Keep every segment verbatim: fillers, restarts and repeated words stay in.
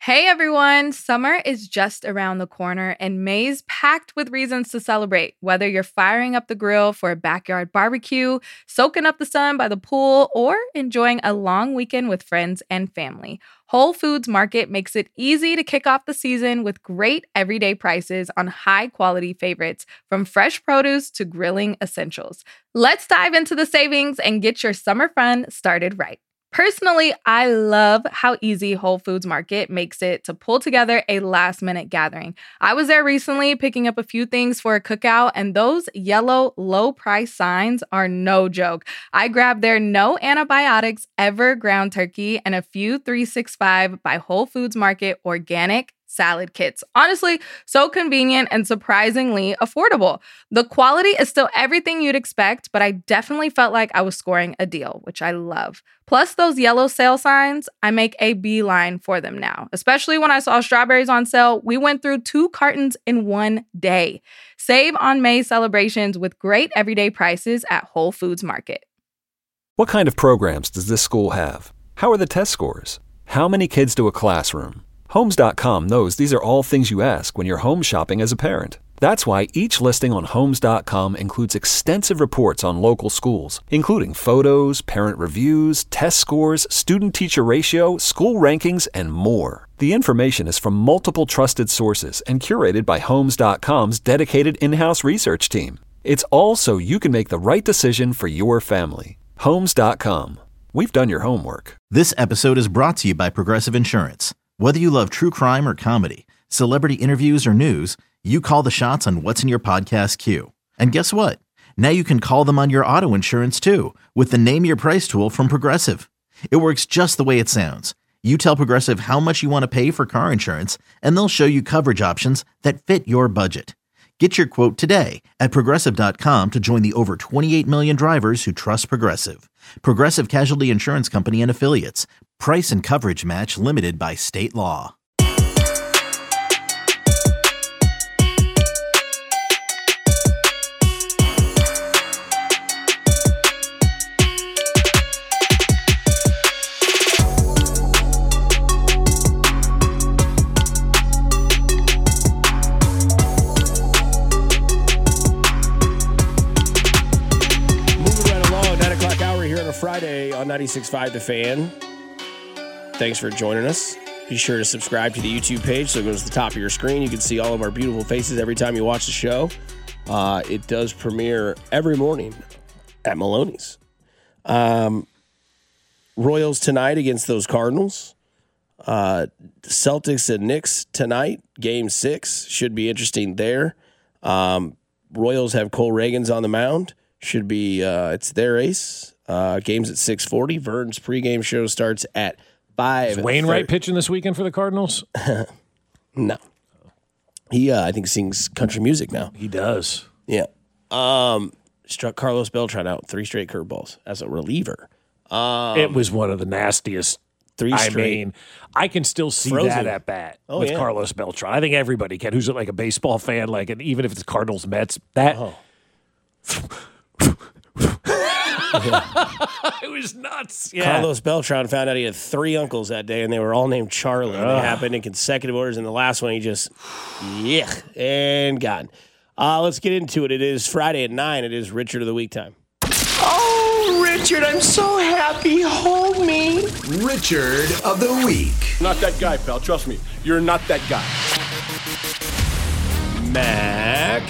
Hey everyone, summer is just around the corner and May's packed with reasons to celebrate. Whether you're firing up the grill for a backyard barbecue, soaking up the sun by the pool, or enjoying a long weekend with friends and family, Whole Foods Market makes it easy to kick off the season with great everyday prices on high-quality favorites, from fresh produce to grilling essentials. Let's dive into the savings and get your summer fun started right. Personally, I love how easy Whole Foods Market makes it to pull together a last-minute gathering. I was there recently picking up a few things for a cookout, and those yellow low-price signs are no joke. I grabbed their no antibiotics ever ground turkey and a few three sixty-five by Whole Foods Market organic salad kits. Honestly, so convenient and surprisingly affordable. The quality is still everything you'd expect, but I definitely felt like I was scoring a deal, which I love. Plus those yellow sale signs, I make a beeline for them now. Especially when I saw strawberries on sale, we went through two cartons in one day. Save on May celebrations with great everyday prices at Whole Foods Market. What kind of programs does this school have? How are the test scores? How many kids do a classroom? Homes dot com knows these are all things you ask when you're home shopping as a parent. That's why each listing on Homes dot com includes extensive reports on local schools, including photos, parent reviews, test scores, student-teacher ratio, school rankings, and more. The information is from multiple trusted sources and curated by Homes dot com's dedicated in-house research team. It's all so you can make the right decision for your family. Homes dot com. We've done your homework. This episode is brought to you by Progressive Insurance. Whether you love true crime or comedy, celebrity interviews or news, you call the shots on what's in your podcast queue. And guess what? Now you can call them on your auto insurance too with the Name Your Price tool from Progressive. It works just the way it sounds. You tell Progressive how much you want to pay for car insurance, and they'll show you coverage options that fit your budget. Get your quote today at Progressive dot com to join the over twenty-eight million drivers who trust Progressive. Progressive Casualty Insurance Company and Affiliates. Price and coverage match limited by state law. Friday on ninety-six point five The Fan. Thanks for joining us. Be sure to subscribe to the YouTube page so it goes to the top of your screen. You can see all of our beautiful faces every time you watch the show. Uh, it does premiere every morning at Maloney's. Um, Royals tonight against those Cardinals. Uh, Celtics and Knicks tonight. Game six. Should be interesting there. Um, Royals have Cole Reagans on the mound. Should be, uh, it's their ace. Uh, game's at six forty. Vern's pregame show starts at five. Is Wainwright pitching this weekend for the Cardinals? No. He, uh, I think, sings country music now. He does. Yeah. Um, struck Carlos Beltran out three straight curveballs as a reliever. Um, it was one of the nastiest. Three straight. I mean, I can still see Frozen. that at bat oh, with yeah. Carlos Beltran. I think everybody can. Who's like a baseball fan, like, and even if it's Cardinals, Mets, that. Oh. It was nuts. Yeah. Carlos Beltran found out he had three uncles that day, and they were all named Charlie. And they happened in consecutive orders. And the last one, he just, yeah, and gone. Uh, let's get into it. It is Friday at nine. It is Richard of the Week time. Oh, Richard, I'm so happy. Hold me. Richard of the Week. Not that guy, pal. Trust me. You're not that guy. Mac.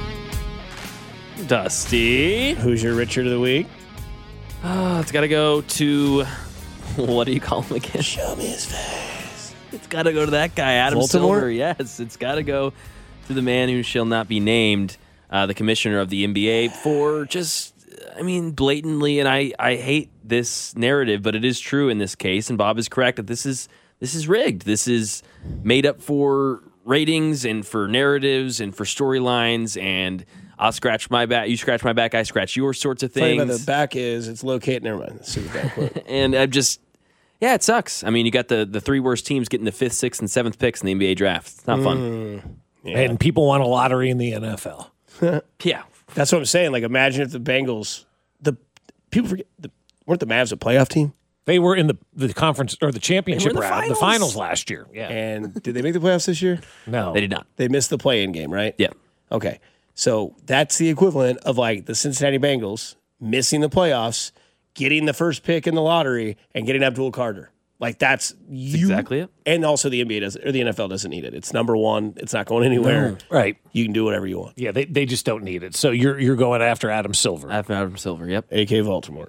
Dusty. Who's your Richard of the Week? Oh, it's got to go to, what do you call him again? Show me his face. It's got to go to that guy, Adam Baltimore? Silver. Yes, it's got to go to the man who shall not be named, uh, the commissioner of the N B A, for just, I mean, blatantly, and I, I hate this narrative, but it is true in this case, and Bob is correct that this is this is rigged. This is made up for ratings and for narratives and for storylines, and I'll scratch my back, you scratch my back, I scratch your sorts of things. Funny about the back is, it's located, never mind. Let's see the back quote. And I'm just, yeah, it sucks. I mean, you got the, the three worst teams getting the fifth, sixth, and seventh picks in the N B A draft. It's not fun. Mm, yeah. And people want a lottery in the N F L. Yeah. That's what I'm saying. Like, imagine if the Bengals, the people forget, the, weren't the Mavs a playoff team? They were in the, the conference or the championship They were in the round, the finals. finals last year. Yeah. And did they make the playoffs this year? No. They did not. They missed the play-in game, right? Yeah. Okay. So that's the equivalent of like the Cincinnati Bengals missing the playoffs, getting the first pick in the lottery, and getting Abdul Carter. Like that's you, exactly it. And also the N B A doesn't, or the N F L doesn't need it. It's number one. It's not going anywhere. No. Right. You can do whatever you want. Yeah, they, they just don't need it. So you're you're going after Adam Silver. After Adam Silver, yep. A K Voldemort.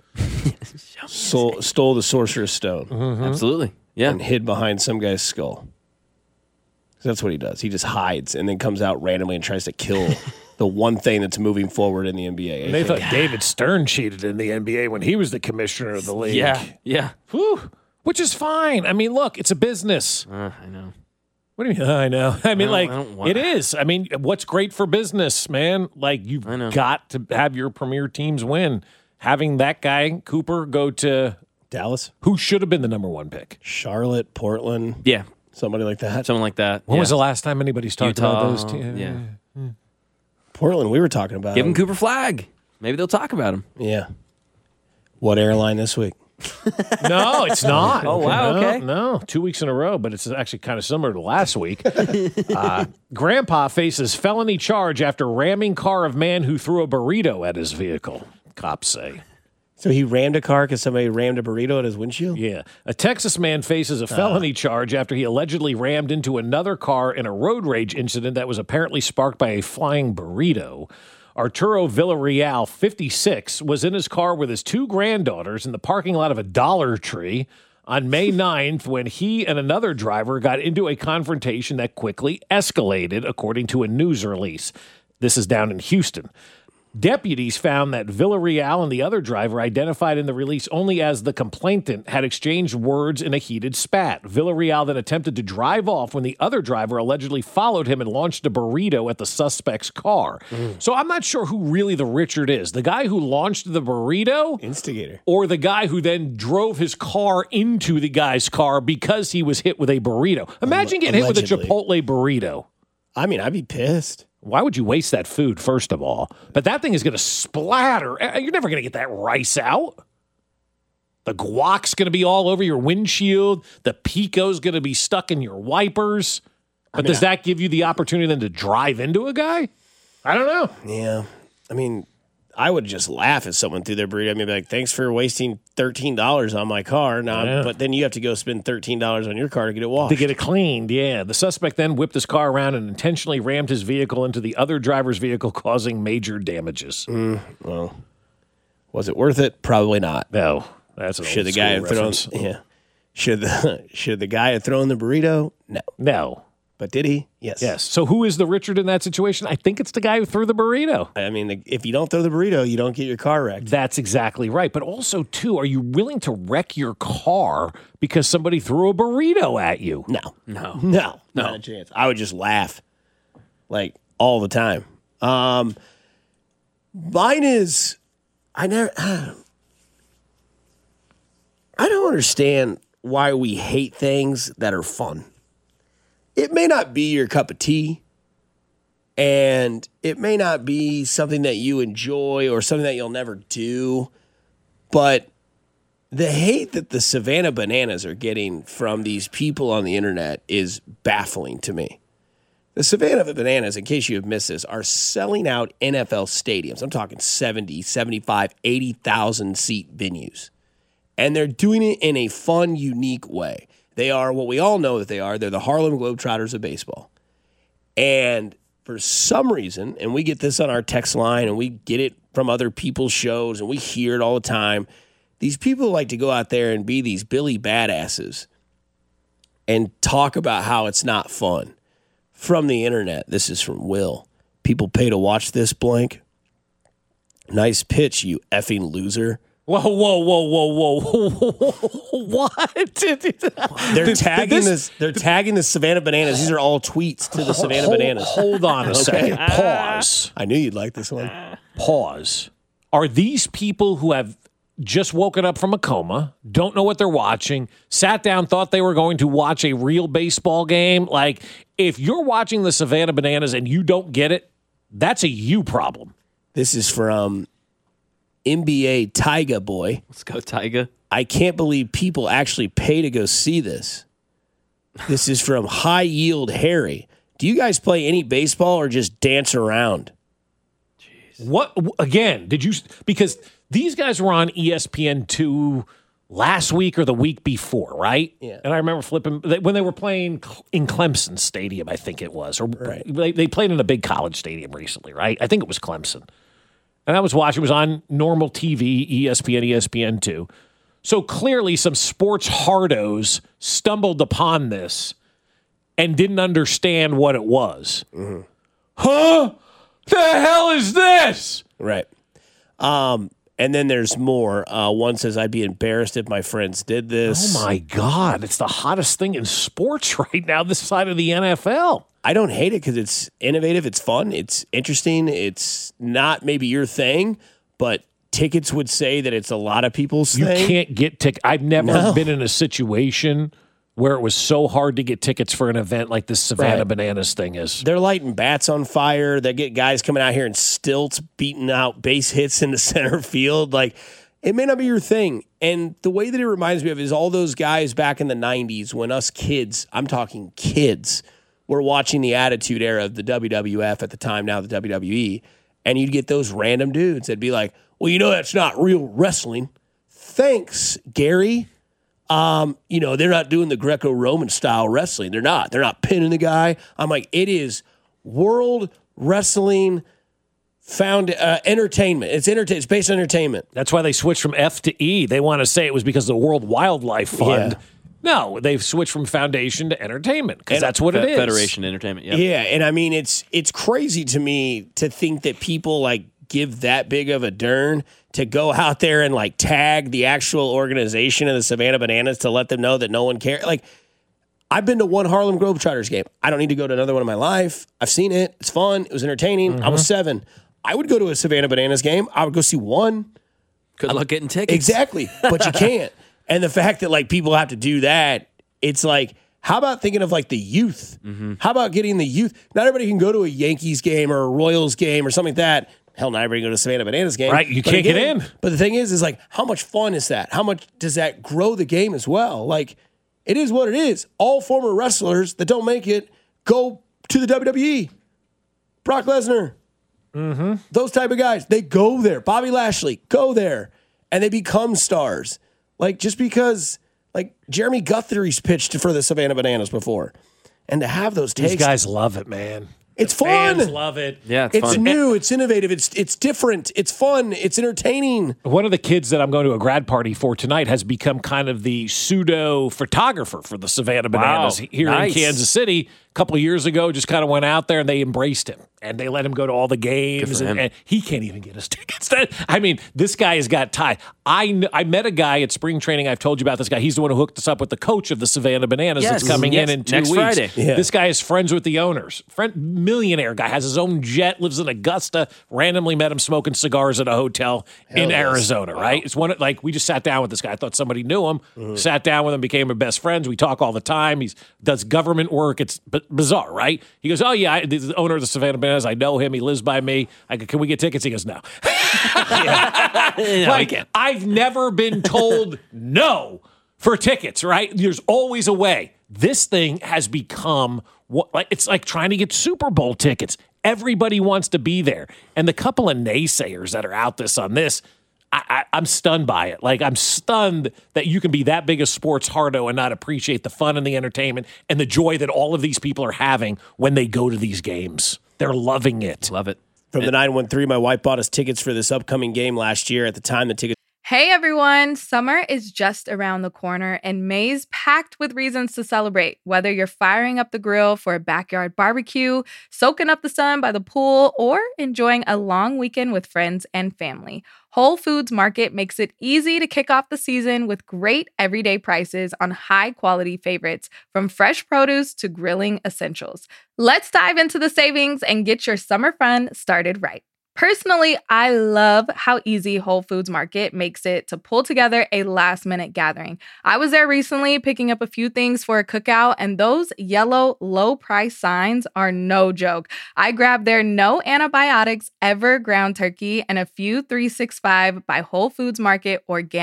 Stole, stole the Sorcerer's Stone. Mm-hmm. Absolutely. Yeah. And hid behind some guy's skull. That's what he does. He just hides and then comes out randomly and tries to kill the one thing that's moving forward in the N B A. They thought David Stern cheated in the N B A when he was the commissioner of the league. Yeah. Yeah. Whew. Which is fine. I mean, look, it's a business. Uh, I know. What do you mean? I know. I mean, I like, don't- I don't want- it is. I mean, what's great for business, man? Like, you've I know. got to have your premier teams win. Having that guy, Cooper, go to Dallas, who should have been the number one pick. Charlotte, Portland, Yeah. somebody like that. Something like that. When yeah. was the last time anybody's talked Utah, about those teams? yeah. Portland, we were talking about. Give him him. Cooper Flag. Maybe they'll talk about him. Yeah. What airline this week? No, it's not. Oh, wow, No, okay. No, two weeks in a row, but it's actually kind of similar to last week. uh, Grandpa faces felony charge after ramming car of man who threw a burrito at his vehicle, cops say. So he rammed a car because somebody rammed a burrito at his windshield? Yeah. A Texas man faces a felony charge after he allegedly rammed into another car in a road rage incident that was apparently sparked by a flying burrito. Arturo Villarreal, fifty-six, was in his car with his two granddaughters in the parking lot of a Dollar Tree on May ninth when he and another driver got into a confrontation that quickly escalated, according to a news release. This is down in Houston. Deputies found that Villarreal and the other driver, identified in the release only as the complainant, had exchanged words in a heated spat. Villarreal then attempted to drive off when the other driver allegedly followed him and launched a burrito at the suspect's car. Mm. So I'm not sure who really the Richard is. The guy who launched the burrito? Instigator. Or the guy who then drove his car into the guy's car because he was hit with a burrito. Imagine getting hit with a Allegedly. Chipotle burrito. I mean, I'd be pissed. Why would you waste that food, first of all? But that thing is going to splatter. Uh, You're never going to get that rice out. The guac's going to be all over your windshield. The pico's going to be stuck in your wipers. But mean, does that give you the opportunity then to drive into a guy? I don't know. Yeah. I mean, I would just laugh if someone threw their burrito at me and be like, thanks for wasting thirteen dollars on my car. Now, Yeah. But then you have to go spend thirteen dollars on your car to get it washed. To get it cleaned, yeah. The suspect then whipped his car around and intentionally rammed his vehicle into the other driver's vehicle, causing major damages. Mm, well, was it worth it? Probably not. No, that's an Should old the guy school have thrown? reference. Yeah. Should the should the guy have thrown the burrito? No. No. But did he? Yes. Yes. So who is the Richard in that situation? I think it's the guy who threw the burrito. I mean, the, if you don't throw the burrito, you don't get your car wrecked. That's exactly right. But also, too, are you willing to wreck your car because somebody threw a burrito at you? No. No. No. Not a chance. I would just laugh like all the time. Um, mine is, I never, I don't understand why we hate things that are fun. It may not be your cup of tea, and it may not be something that you enjoy or something that you'll never do, but the hate that the Savannah Bananas are getting from these people on the internet is baffling to me. The Savannah Bananas, in case you have missed this, are selling out N F L stadiums. I'm talking seventy, seventy-five, eighty thousand seat venues. And they're doing it in a fun, unique way. They are what we all know that they are. They're the Harlem Globetrotters of baseball. And for some reason, and we get this on our text line and we get it from other people's shows and we hear it all the time, these people like to go out there and be these Billy badasses and talk about how it's not fun. From the internet, this is from Will. People pay to watch this blank. Nice pitch, you effing loser. Whoa, whoa, whoa, whoa, whoa. What? They're Did- tagging did this, They're tagging the Savannah Bananas. These are all tweets to the Savannah hold, Bananas. Hold on a Okay. second. Pause. I knew you'd like this one. Pause. Are these people who have just woken up from a coma, don't know what they're watching, sat down, thought they were going to watch a real baseball game? Like, if you're watching the Savannah Bananas and you don't get it, that's a you problem. This is from N B A Tyga Boy. Let's go, Tyga. I can't believe people actually pay to go see this. This is from High Yield Harry. Do you guys play any baseball or just dance around? Jeez. What again? Did you? Because these guys were on E S P N two last week or the week before, right? Yeah. And I remember flipping when they were playing in Clemson Stadium, I think it was, or right. they, they played in a big college stadium recently, right? I think it was Clemson. And I was watching. It was on normal T V, E S P N, E S P N two. So clearly, some sports hardos stumbled upon this and didn't understand what it was. Mm-hmm. Huh? The hell is this? Right. Um, and then there's more. Uh, one says, I'd be embarrassed if my friends did this. Oh, my God. It's the hottest thing in sports right now, this side of the N F L. I don't hate it because it's innovative, it's fun, it's interesting, it's not maybe your thing, but tickets would say that it's a lot of people's you thing. You can't get tickets. I've never no. been in a situation where it was so hard to get tickets for an event like this Savannah right. Bananas thing is. They're lighting bats on fire. They get guys coming out here in stilts, beating out base hits in the center field. Like, it may not be your thing. And the way that it reminds me of is all those guys back in the nineties when us kids, I'm talking kids, were watching the Attitude Era of the W W F at the time, now the W W E, and you'd get those random dudes that'd be like, well, you know, that's not real wrestling. Thanks, Gary. Um, you know, they're not doing the Greco-Roman style wrestling. They're not. They're not pinning the guy. I'm like, it is World Wrestling found uh, entertainment. It's entertain. It's based on entertainment. That's why they switched from F to E. They want to say it was because of the World Wildlife Fund. Yeah. No, they've switched from foundation to entertainment because that's what Fe- it is. Federation Entertainment. Yep. Yeah, and I mean, it's it's crazy to me to think that people like give that big of a darn to go out there and like tag the actual organization of the Savannah Bananas to let them know that no one cares. Like, I've been to one Harlem Globetrotters game. I don't need to go to another one in my life. I've seen it. It's fun. It was entertaining. Mm-hmm. I was seven. I would go to a Savannah Bananas game. I would go see one. Good luck getting tickets. Exactly, but you can't. And the fact that like people have to do that, it's like, how about thinking of like the youth? Mm-hmm. How about getting the youth? Not everybody can go to a Yankees game or a Royals game or something like that. Hell, not everybody can go to a Savannah Bananas game. Right, you but can't again, get in. But the thing is, is like, how much fun is that? How much does that grow the game as well? Like, it is what it is. All former wrestlers that don't make it go to the W W E. Brock Lesnar. Mm-hmm. Those type of guys, they go there. Bobby Lashley, go there. And they become stars. Like, just because, like, Jeremy Guthrie's pitched for the Savannah Bananas before. And to have those takes. These guys love it, man. It's the fun. Fans love it. Yeah, it's, it's fun. new. It's innovative. It's it's different. It's fun. It's entertaining. One of the kids that I'm going to a grad party for tonight has become kind of the pseudo photographer for the Savannah Bananas Wow. here Nice. in Kansas City. A couple of years ago, just kind of went out there and they embraced him and they let him go to all the games. Good for And, him. and he can't even get his tickets. That- I mean, this guy has got tie. I kn- I met a guy at spring training. I've told you about this guy. He's the one who hooked us up with the coach of the Savannah Bananas Yes. that's coming Yes. in in two Next weeks. Friday. Yeah. This guy is friends with the owners. Friend, millionaire guy, has his own jet, lives in Augusta. Randomly met him smoking cigars at a hotel in yes. Arizona, right? It's one of- like we just sat down with this guy. I thought somebody knew him. Mm-hmm. Sat down with him, became our best friends. We talk all the time. He does government work. It's b- bizarre, right? He goes, "Oh yeah, I, the owner of the Savannah Bananas. I know him. He lives by me. I go, can we get tickets?" He goes, "No." No, like we can't. I've never been told no for tickets, right? There's always a way. This thing has become what like it's like trying to get Super Bowl tickets. Everybody wants to be there. And the couple of naysayers that are out this on this, I, I, I'm stunned by it. Like, I'm stunned that you can be that big a sports hardo and not appreciate the fun and the entertainment and the joy that all of these people are having when they go to these games. They're loving it. Love it. From the nine one three, my wife bought us tickets for this upcoming game last year. At the time, the tickets. Hey everyone, summer is just around the corner and May's packed with reasons to celebrate. Whether you're firing up the grill for a backyard barbecue, soaking up the sun by the pool, or enjoying a long weekend with friends and family, Whole Foods Market makes it easy to kick off the season with great everyday prices on high-quality favorites, from fresh produce to grilling essentials. Let's dive into the savings and get your summer fun started right. Personally, I love how easy Whole Foods Market makes it to pull together a last-minute gathering. I was there recently picking up a few things for a cookout, and those yellow low-price signs are no joke. I grabbed their no antibiotics ever ground turkey and a few three sixty-five by Whole Foods Market organic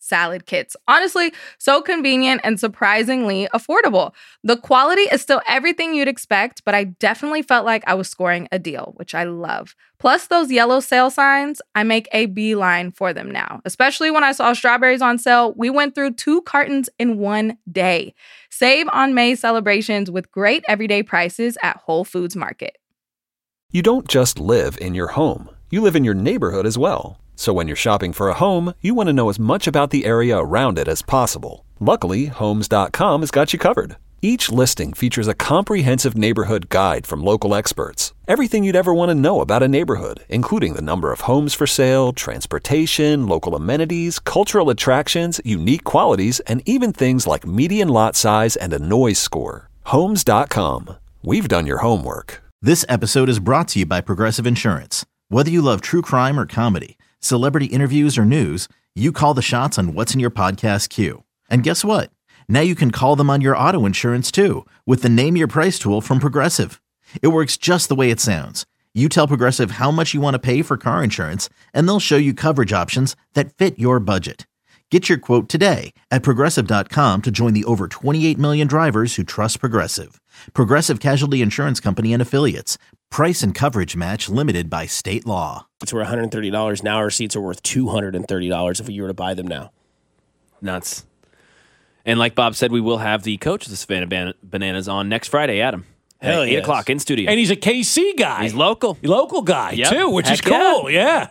salad kits. Honestly, so convenient and surprisingly affordable. The quality is still everything you'd expect, but I definitely felt like I was scoring a deal, which I love. Plus those yellow sale signs, I make a beeline for them now. Especially when I saw strawberries on sale, we went through two cartons in one day. Save on May celebrations with great everyday prices at Whole Foods Market. You don't just live in your home. You live in your neighborhood as well. So when you're shopping for a home, you want to know as much about the area around it as possible. Luckily, Homes dot com has got you covered. Each listing features a comprehensive neighborhood guide from local experts. Everything you'd ever want to know about a neighborhood, including the number of homes for sale, transportation, local amenities, cultural attractions, unique qualities, and even things like median lot size and a noise score. Homes dot com. We've done your homework. This episode is brought to you by Progressive Insurance. Whether you love true crime or comedy, celebrity interviews or news, you call the shots on what's in your podcast queue. And guess what? Now you can call them on your auto insurance too with the Name Your Price tool from Progressive. It works just the way it sounds. You tell Progressive how much you want to pay for car insurance, and they'll show you coverage options that fit your budget. Get your quote today at Progressive dot com to join the over twenty-eight million drivers who trust Progressive. Progressive Casualty Insurance Company and Affiliates. Price and coverage match limited by state law. It's worth one hundred thirty dollars. Now our seats are worth two hundred thirty dollars if you were to buy them now. Nuts. And like Bob said, we will have the coach of the Savannah Ban- Bananas on next Friday, Adam. Hell at eight yes. o'clock in studio. And he's a K C guy. He's local. Local guy, Yep. too, which Heck is cool. Yeah. yeah.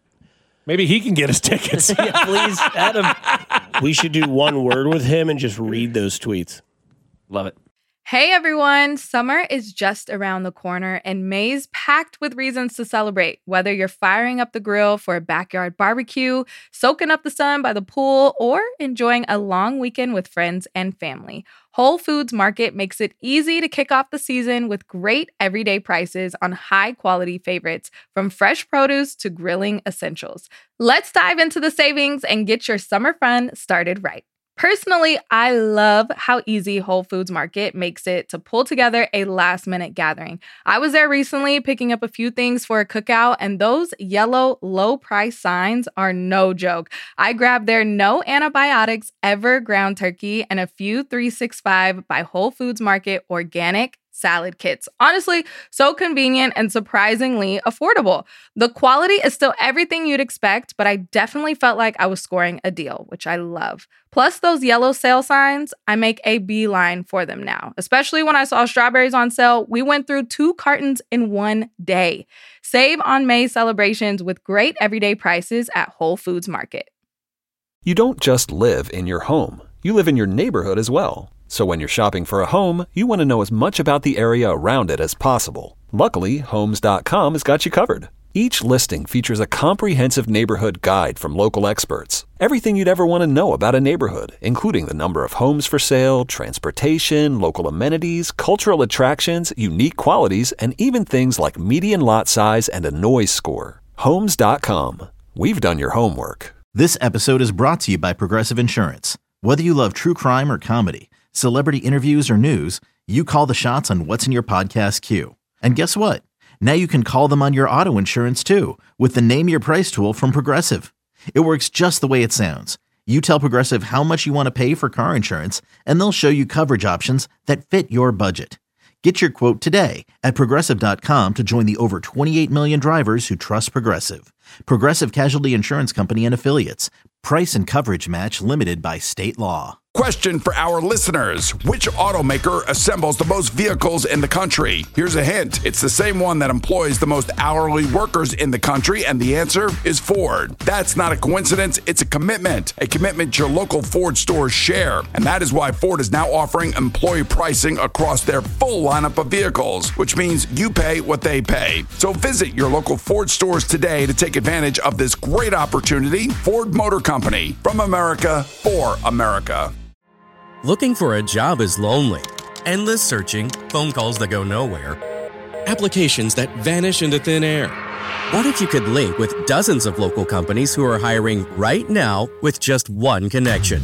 Maybe he can get his tickets. Yeah, please, Adam. We should do one word with him and just read those tweets. Love it. Hey everyone, summer is just around the corner and May's packed with reasons to celebrate. Whether you're firing up the grill for a backyard barbecue, soaking up the sun by the pool, or enjoying a long weekend with friends and family, Whole Foods Market makes it easy to kick off the season with great everyday prices on high-quality favorites, from fresh produce to grilling essentials. Let's dive into the savings and get your summer fun started right. Personally, I love how easy Whole Foods Market makes it to pull together a last-minute gathering. I was there recently picking up a few things for a cookout, and those yellow low-price signs are no joke. I grabbed their no antibiotics ever ground turkey and a few three sixty-five by Whole Foods Market organic salad kits. Honestly, so convenient and surprisingly affordable. The quality is still everything you'd expect, but I definitely felt like I was scoring a deal, which I love. Plus those yellow sale signs, I make a beeline for them now. Especially when I saw strawberries on sale, we went through two cartons in one day. Save on May celebrations with great everyday prices at Whole Foods Market. You don't just live in your home. You live in your neighborhood as well. So when you're shopping for a home, you want to know as much about the area around it as possible. Luckily, Homes dot com has got you covered. Each listing features a comprehensive neighborhood guide from local experts. Everything you'd ever want to know about a neighborhood, including the number of homes for sale, transportation, local amenities, cultural attractions, unique qualities, and even things like median lot size and a noise score. Homes dot com. We've done your homework. This episode is brought to you by Progressive Insurance. Whether you love true crime or comedy, celebrity interviews or news, you call the shots on what's in your podcast queue. And guess what? Now you can call them on your auto insurance too with the Name Your Price tool from Progressive. It works just the way it sounds. You tell Progressive how much you want to pay for car insurance, and they'll show you coverage options that fit your budget. Get your quote today at Progressive dot com to join the over twenty-eight million drivers who trust Progressive. Progressive Casualty Insurance Company and Affiliates. Price and coverage match limited by state law. Question for our listeners. Which automaker assembles the most vehicles in the country? Here's a hint. It's the same one that employs the most hourly workers in the country, and the answer is Ford. That's not a coincidence. It's a commitment. A commitment your local Ford stores share. And that is why Ford is now offering employee pricing across their full lineup of vehicles, which means you pay what they pay. So visit your local Ford stores today to take advantage of this great opportunity. Ford Motor Company. From America, for America. Looking for a job is lonely. Endless searching, phone calls that go nowhere, applications that vanish into thin air. What if you could link with dozens of local companies who are hiring right now with just one connection?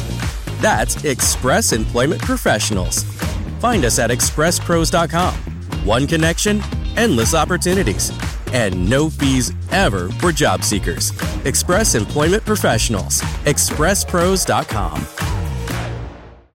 That's Express Employment Professionals. Find us at express pros dot com. One connection, endless opportunities. and no fees ever for job seekers. Express Employment Professionals. express pros dot com.